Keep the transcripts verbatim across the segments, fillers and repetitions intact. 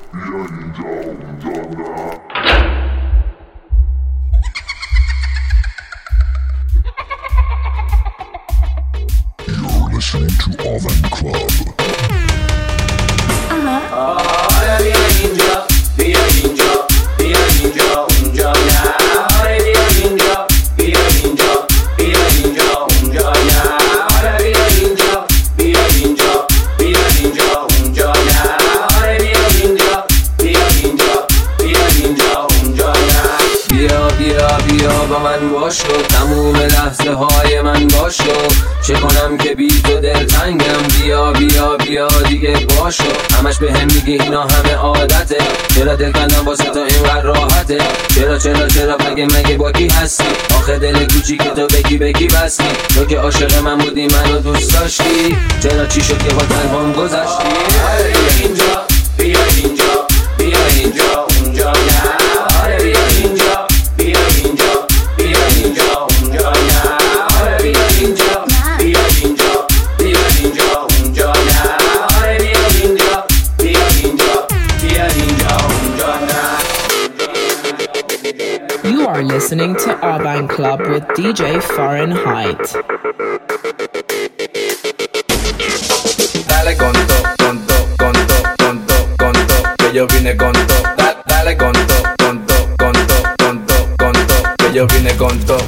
اینا همه عادته، چرا دل کندم واسه تو اینقدر راحته؟ چرا چرا چرا مگه مگه با کی هستی؟ آخه دل کوچیک تو بکی بکی بستی، تو که عاشق من بودی منو دوست داشتی، چرا چی شد که با تنهام گذشتی؟ بیا اینجا بیا اینجا بیا اینجا اونجا نه، آره بیا اینجا بیا اینجا بیا اینجا اونجا نه، آره بیا اینجا بیا اینجا بیا اینجا اونجا نه، آره بیا اینجا بیا اینجا بیا اینجا اونجا نه. You are listening to Urban Club with D J Fahrenheit. Dale con to, con to, con to, con to, con to, que yo vine con to. Da, dale con to, con to, con to, con to, con to, que yo vine con to.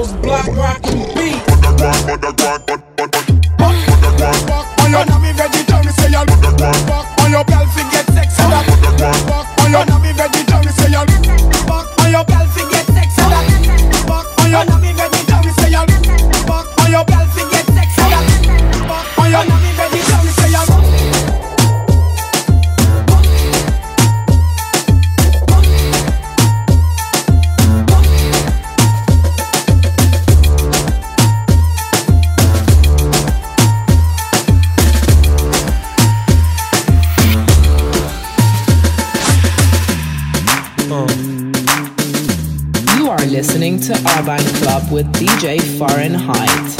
house, block rockin' beat. Mother guan, mother guan, mother guan. On your nami ready, tell me say y'all. On your belt, fi get sexy. On your nami ready, tell me say y'all. On your belt, fi get sexy. On your nami ready, tell me say y'all. On your belt, fi get sexy. On your nami ready, tell me say y'all. Listening to Urban Club with D J Fahrenheit.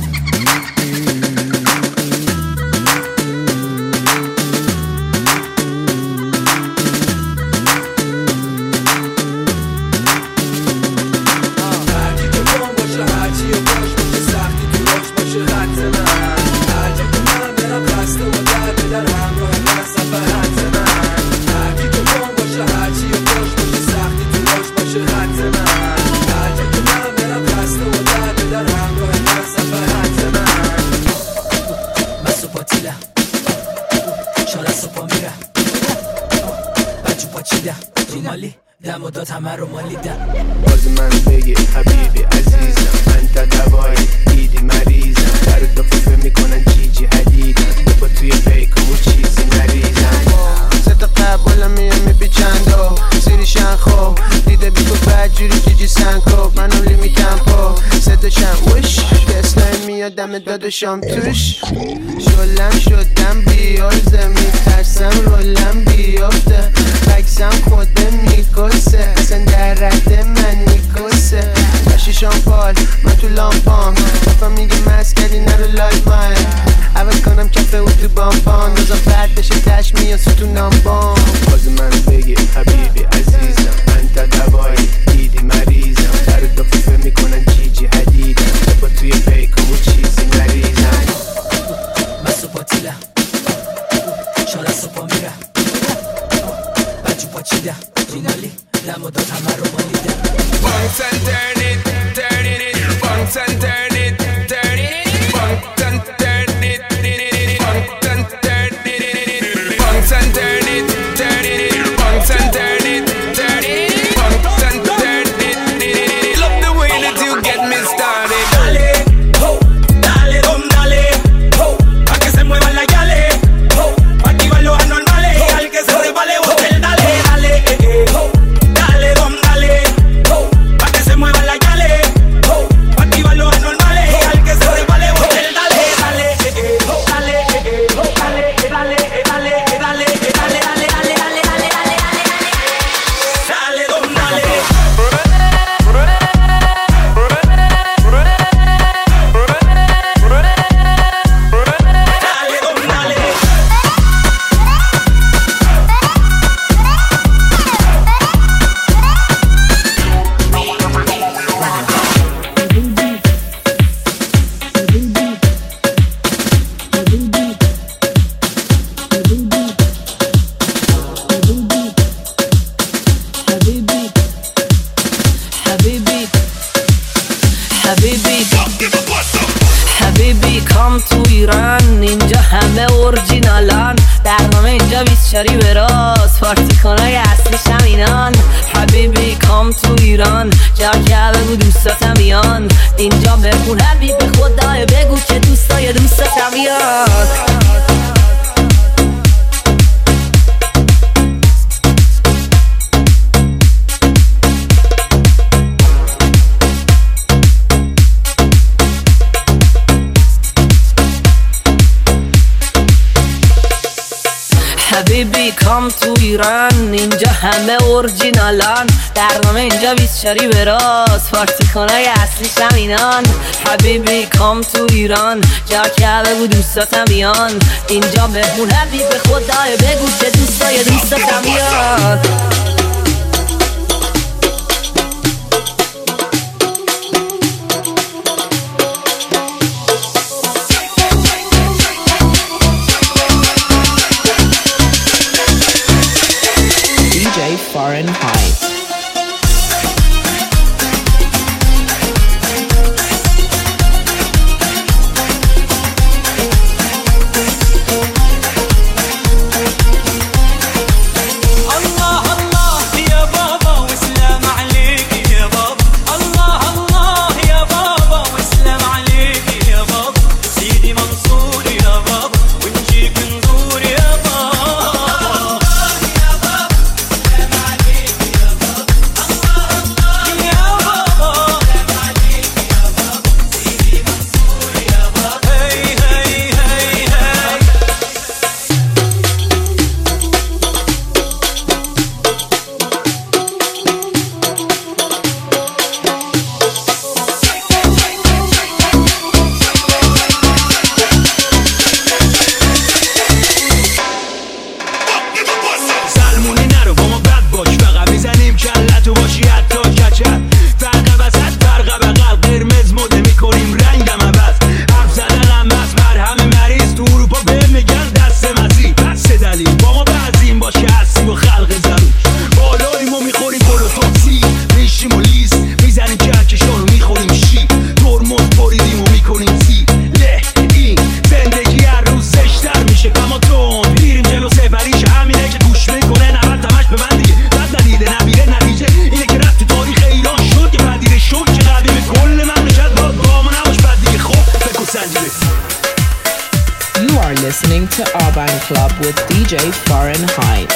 باز من بگی حبیبی عزیزم من تا دوایی دیدی مریضم در دو فیفه میکنن جیجی حدیدم با توی پیکمو چیزی نریزم ستا قبولا میام میپیچندو سیری شنخو دیده بیگو بدجوری جیجی سنکو منو لیمی تمپو ستشم وش دستای میاد دم دادشم توش شلم شدم بیارزه میترسم رولم بیافته بکسم خوده میکسه اصلا در رد من میکسه باشیشان پال من تو لامپام دفعه میگه مسکری نرو لایت مای عوض کنم کفه او تو بامپان نازم فرد بشه تش میان ستون نامبام باز من بگی حبیبی عزیزم من تا دوایی دیدی مریضم در دو فیفه میکنن جیجی حدیدم با توی پیکمو چیزی نریزم من سپاتیله شالا سپا میره بچو پاچیده جینالی دم و داد همه رو مالیده Punks and turn it, turn it, punks and turn it, turn it, punks and turn it, punks and turn it, punks and turn it, turn it, punks and turn it, turn it, punks and turn it. Love the way that you get me started. Dale, ho, dale, dom, dale, ho, pa' que se muevan las yales, ho, pa' activar los anormales, al que se resbale, hotel, dale, dale, eh, eh, ho, dale, dom, dale, ho, pa' que se muevan las yales, ho, pa' activar los anormales, al que se resbale, hotel, dale, dale, eh, eh, ho, dale, eh, eh, ho, dale, eh, dale, eh, dale, eh, dale, eh, dale, dale, dale, dale, dale, dale, dale, dale, dom, dale. حبیبی کام تو ایران اینجا همه اورجینالان برنامه اینجا بیسچاری به راست پارتی کنای اصلیش هم اینان حبیبی کام تو ایران جا که بگو دوستاتم بیان اینجا بخون حبیب خدای بگو که دوستای دوستاتم بیان حبیبی کام تو ایران اینجا همه اورجینالان برنامه اینجا بیسچاری به راست پارتی کنای اصلیش هم اینان حبیبی کام تو ایران جا که بگو دوستاتم بیان اینجا بهمون حبیب خدای بگو که دوستای دوستاتم بیان Fahrenheit. listening to Urban Club with D J Fahrenheit.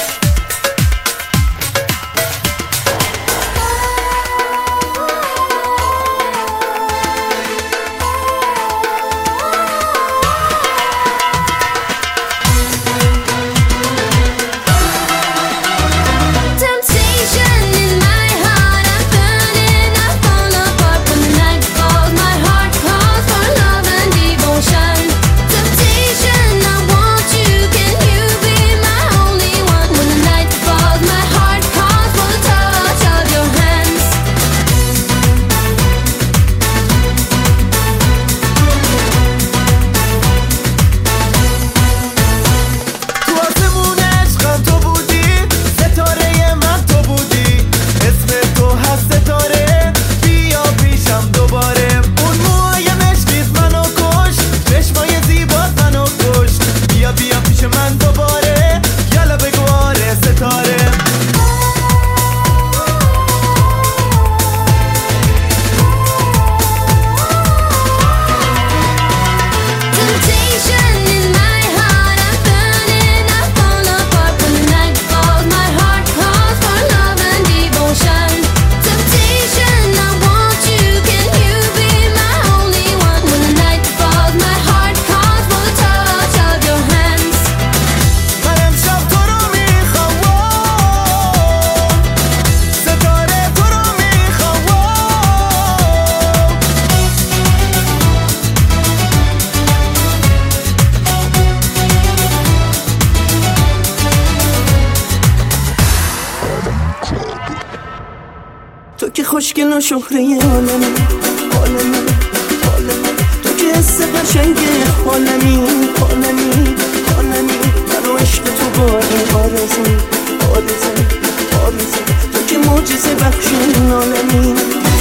خوشگل و شهره عالمی عالمی عالمی تو که حس قشنگ عالمی عالمی عالمی من و عشق تو با این آرزو آرزو آرزو تو که معجزه بخش این عالمی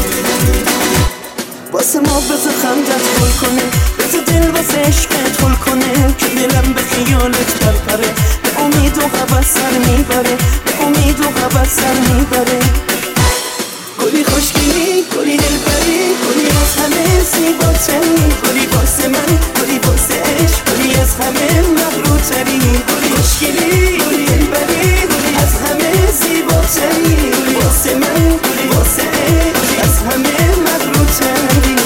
واسه ما بذار خندت گل کنه بذار دل واسه عشقت گل کنه که دلم به خیالت پرپره به امید و هوس سر میبره به امید و هوس سر میبره گلی خوشگلی گلی دلبری گلی از همه زیباتری گلی واسه من گلی واسه عشق گلی از همه مغروتری گلی خوشگلی گلی دلبری گلی از همه زیباتری گلی واسه من گلی واسه عشق از همه مغروتری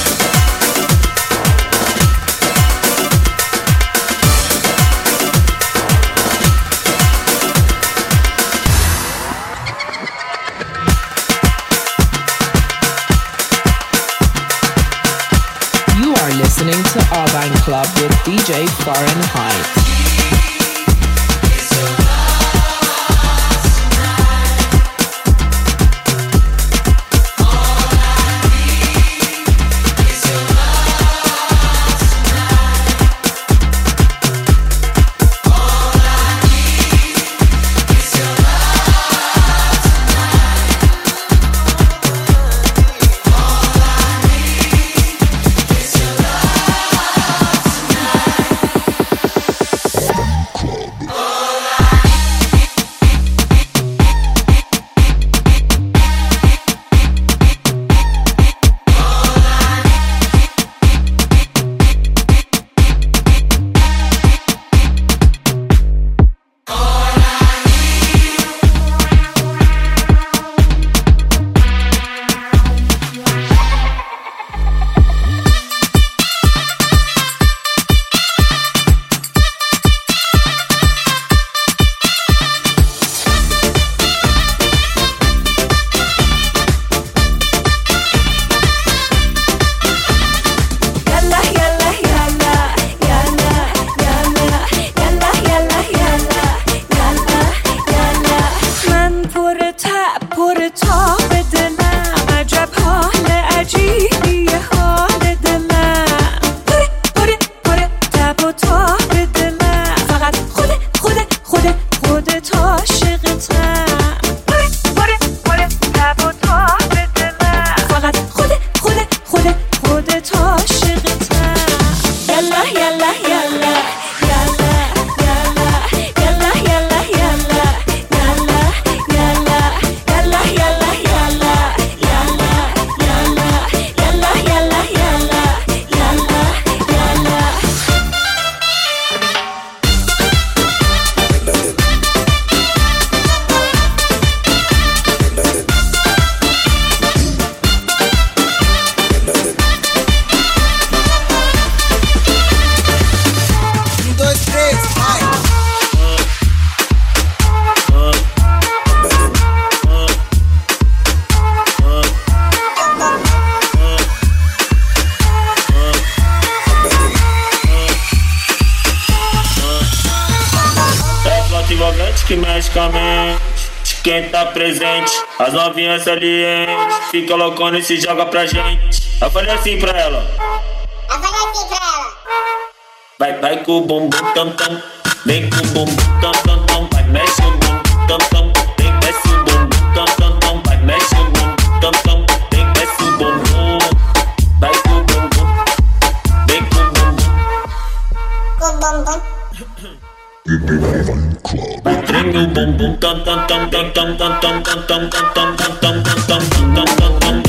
Listening to Urban Club with D J Fahrenheit. que mexe com a mente. Quem tá presente, as novinhas salientes. Fica loucona e se joga pra gente. Eu falei assim pra ela. Eu falei assim pra ela. Vai, vai com o bumbum tam tam. Vem com o bumbum tam tam tam. Vai, mexe o bumbum tam tam. Vem, desce o bumbum tam tam tam. Vai, mexe o bumbum tam tam. Vem, desce o bumbum. Vai com o bumbum. Vem com o bumbum. Com o bumbum. Vai, treme o bumbum tam tam tam tam tam tam tam tam tam tam tam tam tam tam tam tam.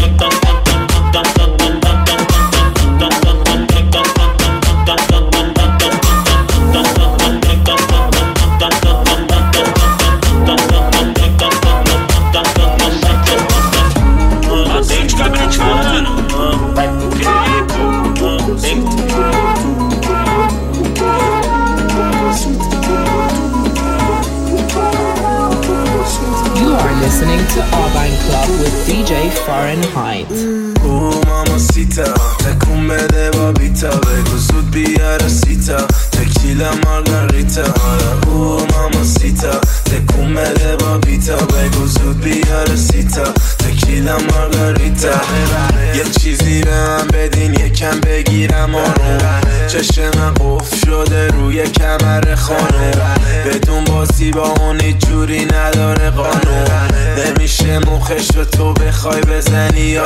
Autenticamente falando, vai pro clipe, vem. You are listening to Urban Club with D J Fahrenheit. Oh mamacita, تکون بده بابیتا بگو زود بیاره سیتا تکیلا مارگاریتا Oh mamacita, تکون بده بابیتا بگو زود بیاره سیتا تکیلا مارگاریتا یه چیزی به من بدین یکم بگیرم آنو چشم قفل شده روی کمر خانو بدون بازی با اون هیچ جوری نداره قانون نمیشه مخش رو تو بخوای بزنی یا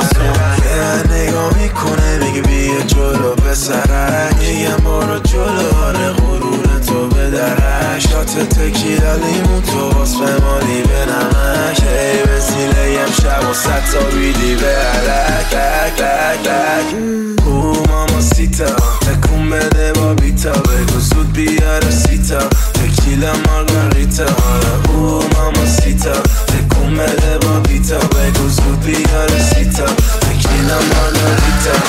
سون نگاه میکنه میگه بیا جلو بسرک میگم برو جلو آره غرور تو بدرک شات تکیلا لیمون تو باز به مالی به نمک ای بسیله یم شب و ست تا بیدی به علک لک لک لک او ماماسیتا تکون بده بابیتا بگو زود بیاره سیتا تکیلا مارگاریتا او ماماسیتا تکون بده بابیتا بگو زود بیاره سیتا تکیلا مارگاریتا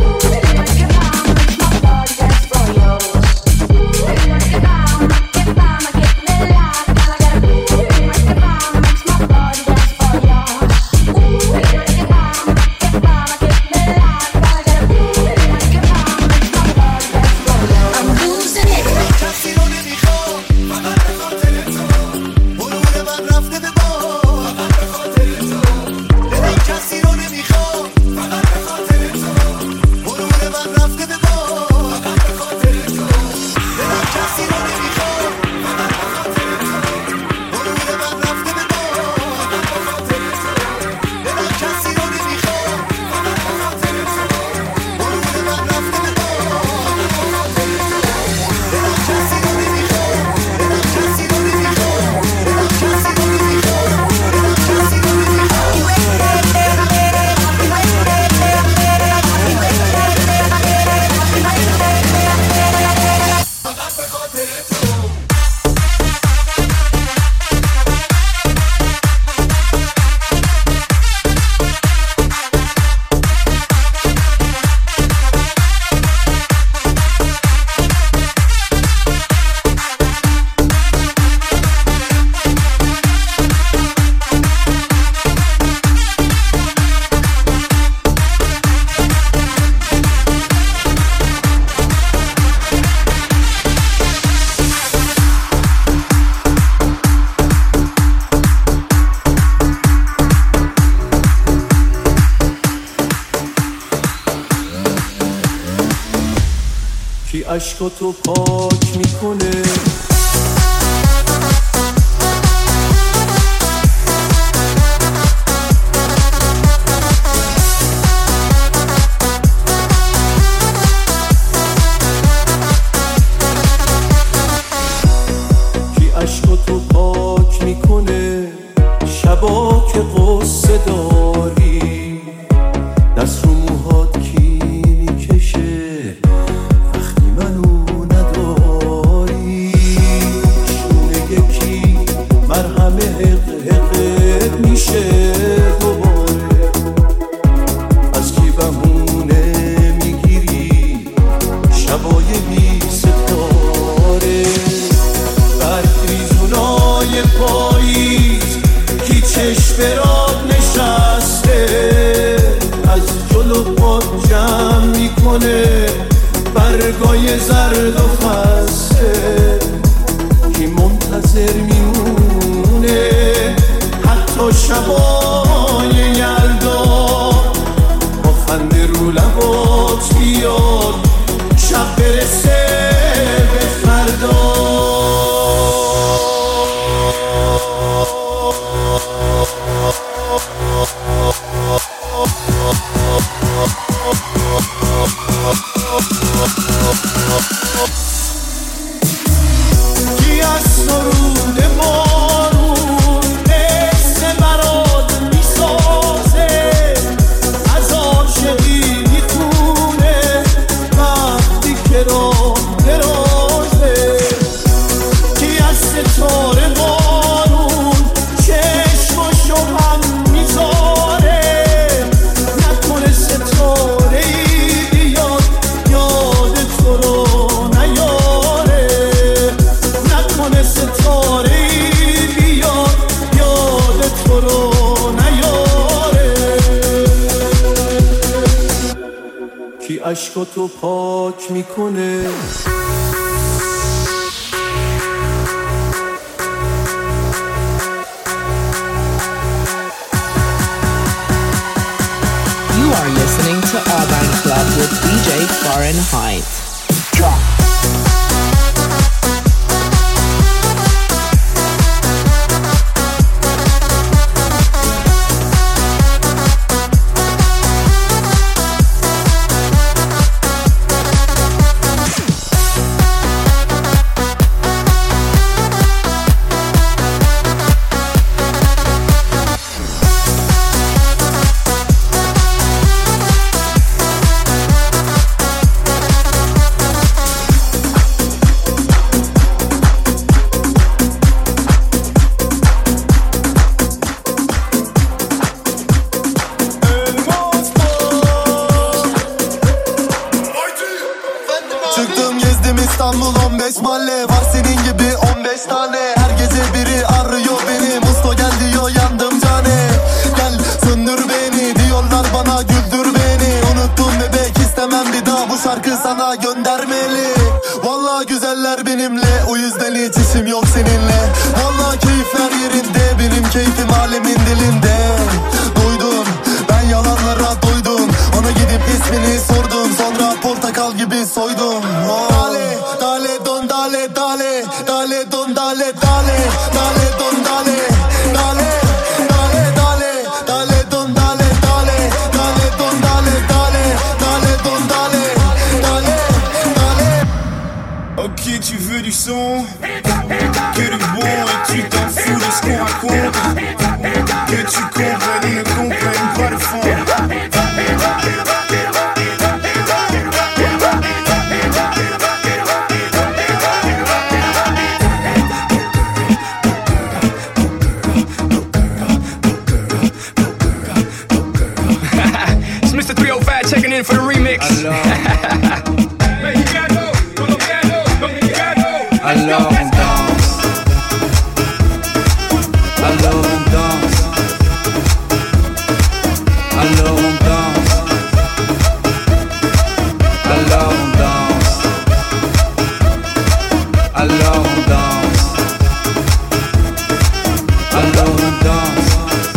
Goodbye. عشقاتو پاک میکنه کی عشقاتو پاک میکنه شبا که قصه داری دست رو موهات کی میکشه وقتی منو نداری شونه یکی مرهم حق حق میشه دوباره از کی بهونه میگیری شبای بی ستاره برگریزونای پاییز کی چشم برات نشسته از جلو پات جمع میکنه برگای زرد و خسته کی منتظر میمونه حتی شبای یلدا با خنده رو لبات بیاد شب برسه به فردا کی از سرود بارون قصه برات میسازه از عاشقی میخونه وقتی که راه درازه کی از ستاره بارون چشماشو هم میذاره نکنه ستاره ای بیاد یاد تو رو نیاره نکنه ستاره ای بیاد یاد تو رو نیاره کی عشقاتو پاک میکنه You are listening to Urban Club with D J Fahrenheit. Drop. Çıktım gezdim İstanbul on beş mahalle var senin gibi on beş tane her gece biri arıyor beni Musto gel diyor yandım cane gel söndür beni diyorlar bana güldür beni unuttum bebek istemem bir daha bu şarkı sana göndermeli Vallahi güzeller benimle o yüzden hiç işim yok seninle Vallahi keyifler yerinde benim keyfim alemin dilinde Duydum ben yalanlara doydum ona gidip ismini sordum sonra portakal gibi soydum oh. Dale, dale, don, dale, dale Dale, don, dale, dale Dale, don, dale Dale, dale, dale Dale, don, dale, dale Dale, don, dale, dale Dale, don, dale Dale, dale Ok, tu veux du son que du bon et tu t'en fous de ce qu'on raconte que tu comprennes ou ne comprennes pas le fond Checking in for the remix. Alors on danse. Alors on danse. Alors on danse. Alors on danse. Alors on danse. Alors on danse.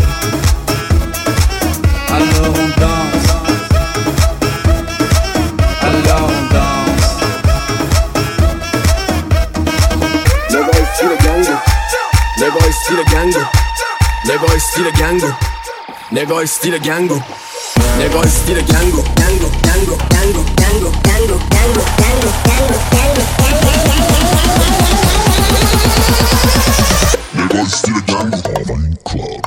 Alors on danse. Alors on danse. نگاه استیل گنگو نگاه استیل گنگو نگاه استیل گنگو نگاه استیل گنگو گنگو گنگو گنگو گنگو گنگو گنگو گنگو گنگو نگاه استیل گنگو آبان کلاب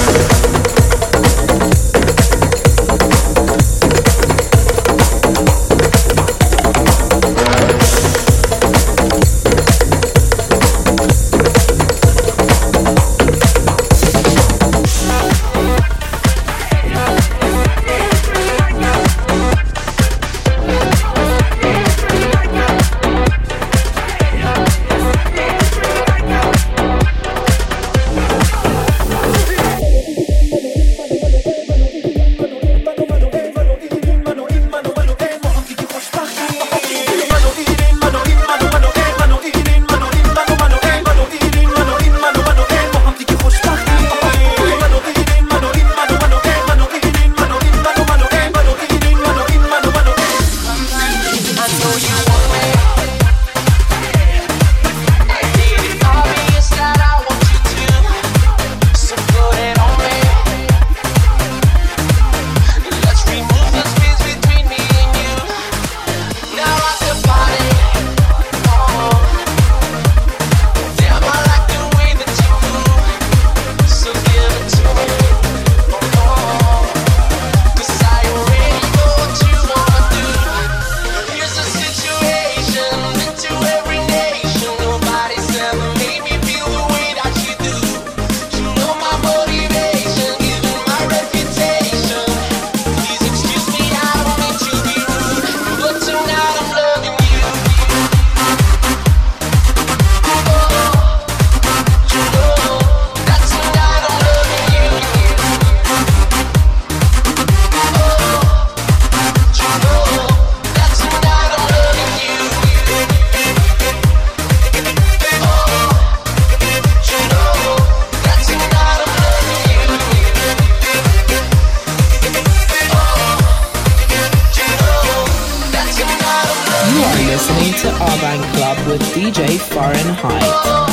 D J Fahrenheit.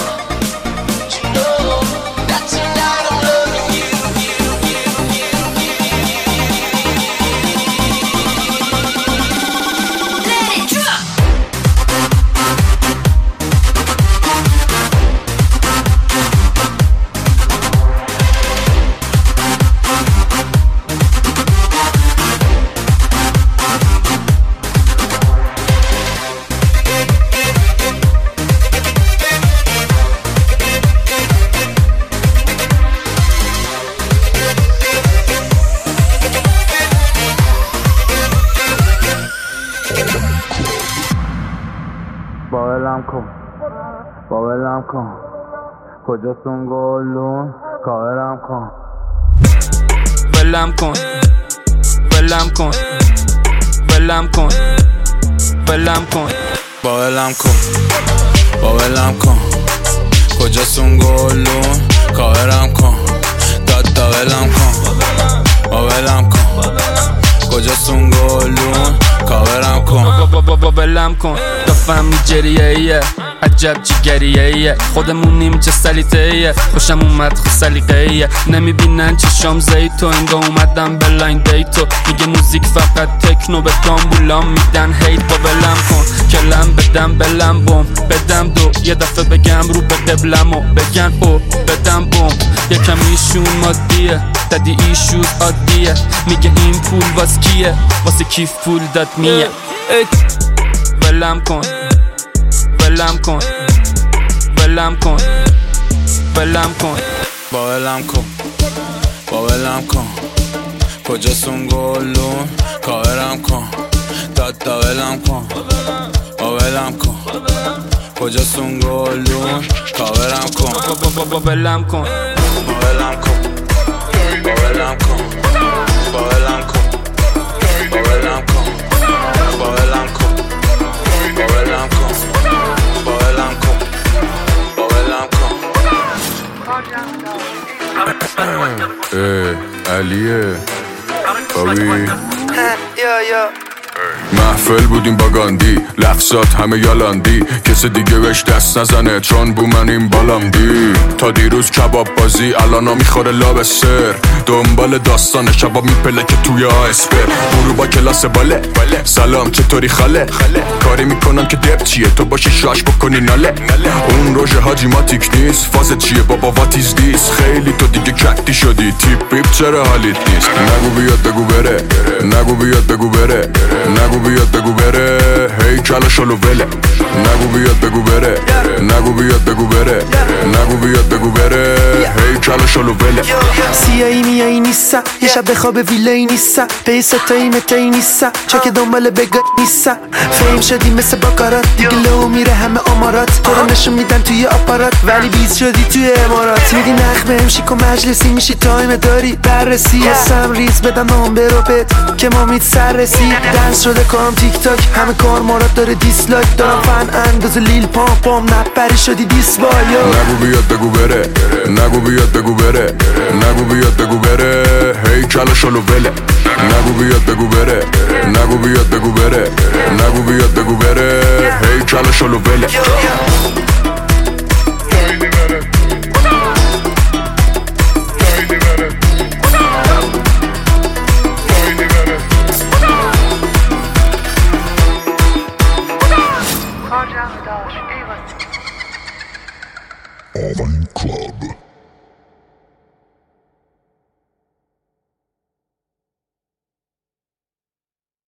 باولم کن باولم کن کجاستون گلون کاورم کن ولم کن ولم کن ولم کن ولم کن باولم کن باولم کن کجاستون گلون کاورم کن دادا ولم کن باولم کن کجاستون گلون کاورم کن ولم کن دفعم جریه ایه عجب چی گریه ایه خودمونیم چه سلیته ایه خوشم اومد خو سلیقه ایه نمیبینن چشام زیتو انگا اومدم به لاین دیتو میگه موزیک فقط تکنو به دامبولام میدن هیت با ولم کن کلم بدم بلم بوم بدم دو یه دفعه بگم رو به قبلمو بگن او بدم بوم یکم ایشون مادیه دادی ایشوز عادیه میگه این پول واس کیه واسه کیف پول داد میه ولم کن ولم کن ولم کن ولم کن باولم کن باولم کن کجاستون گلون کاورم کن دادا ولم کن باولم کن کجاستون گلون کاورم کن ولم کن باولم کن باولم کن باولم کن باولم کن باولم کن باولم کن باولم کن باولم کن اه علیه بابی یا یا محفل بودیم با گاندی لحظات همه یالاندی کسی دیگه بهش دست نزنه چون بو من این بالاندی تا دیروز کباب بازی الانا میخوره لابستر دنبال داستان شباب میپله که توی آسپر برو با کلاس باله سلام چطوری خاله کاری میکنم که دب چیه تو باشی شاش بکنی ناله اون روژه حاجی ماتیک نیست فاز چیه بابا واتیز دیس خیلی تو دیگه کتی شدی تیپ بیپ چرا حالیت نیست نگو بیاد بگو بره نگو بیاد بگو بره نگو بیاد بگو بره هی کلا شلو بله نگو بیاد بگو بره نگو بیاد بگو بره نگو بیاد بگو بره هی کلا شلو بله سیایی میایی نیستا یه شب بخواب ویلایی نیستا پی ستایی متایی نیستا چه که دنبال بگا نیستا فیم شدی مثل باکارات دیگه لو میره همه امارات تو رو نشون میدن توی آپارات ولی بیز شدی توی امارات میدی نخ بهم شیک و مجلسی میشی تایم داری بررسی اسم ریز بدن نمبر رو بد که ما میت سر رسی دنس شده کارم تیک تاک همه کار مارات داره دیسلایک دارم فن انداز لیل پام پام نپری شدی دیسبال نگو بیاد بگو بره نگو بیاد بگو بره نگو بیاد بگو بره هی کلا شلو بله نگو بیاد بگو بره نگو بیاد بگو بره نگو بیاد بگو بره هی کلا شلو بله